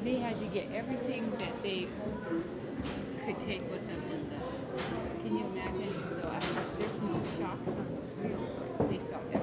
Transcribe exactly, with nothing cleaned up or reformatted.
they had to get everything that they could take with them in the. Can you imagine? So I, there's no shocks on those wheels, so they felt